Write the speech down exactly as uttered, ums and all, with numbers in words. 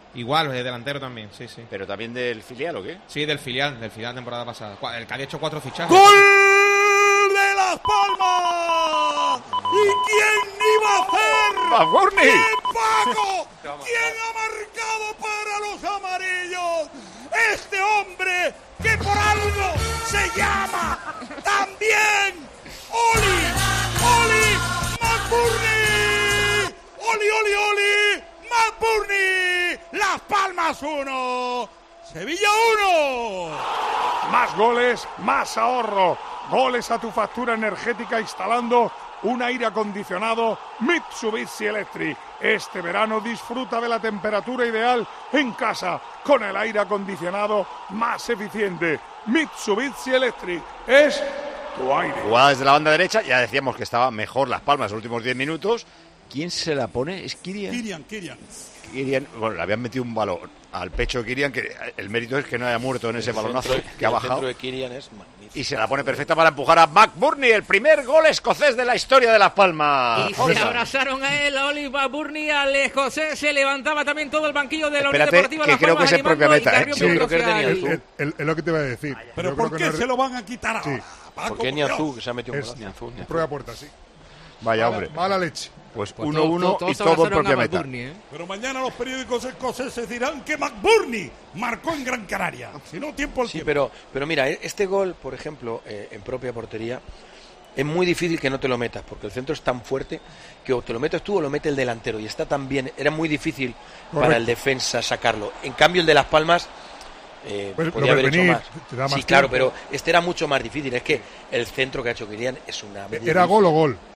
Igual, de delantero también, sí, sí. ¿Pero también del filial o qué? Sí, del filial, del filial temporada pasada. El que había hecho cuatro fichajes. ¡Gol de Las Palmas! ¿Y quién iba a hacer? ¡McBurnie! ¡Bien, Paco! ¿Quién ha marcado para los amarillos? Este hombre que por algo se llama también Oli, Oli McBurnie. Oli, Oli, Oli McBurnie. Las Palmas uno, Sevilla uno. Más goles, más ahorro. Goles a tu factura energética instalando un aire acondicionado Mitsubishi Electric. Este verano disfruta de la temperatura ideal en casa con el aire acondicionado más eficiente. Mitsubishi Electric es tu aire. Jugada desde la banda derecha, ya decíamos que estaba mejor Las Palmas los últimos diez minutos. ¿Quién se la pone? ¿Es Kirian? Kirian, Kirian. Kirian, bueno, le habían metido un balón al pecho de Kirian, que el mérito es que no haya muerto en ese el balonazo centro, que ha el bajado. centro de Kirian es magnífico. Y se la pone perfecta para empujar a McBurnie, el primer gol escocés de la historia de Las Palmas. Y se abrazaron a él, a Oli McBurnie, al escocés, se levantaba también todo el banquillo de la Unión Espérate, Deportiva que Las creo que Palmas, es en propia animando meta, y ¿eh? Carrión Sí, Pedro creo que hacia tenía el- azul. Es, es- es lo que te iba a decir. ¿Pero Yo por creo qué que no se es- lo van a quitar a Sí. Paco? Porque ni por Dios. azul, que se ha metido un Es gol, ni azul, ni azul. prueba puerta, sí. Vaya Mala, hombre. mala leche. Pues Pues uno todos- uno todos y se todo en abrazaron propia a meta. McBurnie, ¿eh? Pero mañana los periódicos escoceses dirán que McBurnie marcó en Gran Canaria. Si no, tiempo al Sí, tiempo. pero, pero mira, este gol, por ejemplo, eh, en propia portería, es muy difícil que no te lo metas, porque el centro es tan fuerte que o te lo metes tú o lo mete el delantero, y está tan bien, era muy difícil Correcto. para el defensa sacarlo. En cambio, el de Las Palmas eh, Pues lo podía haber ves hecho venir, más. te da más Sí, claro, tiempo. pero este era mucho más difícil. Es que el centro que ha hecho Kirian es una... ¿Era gol o gol?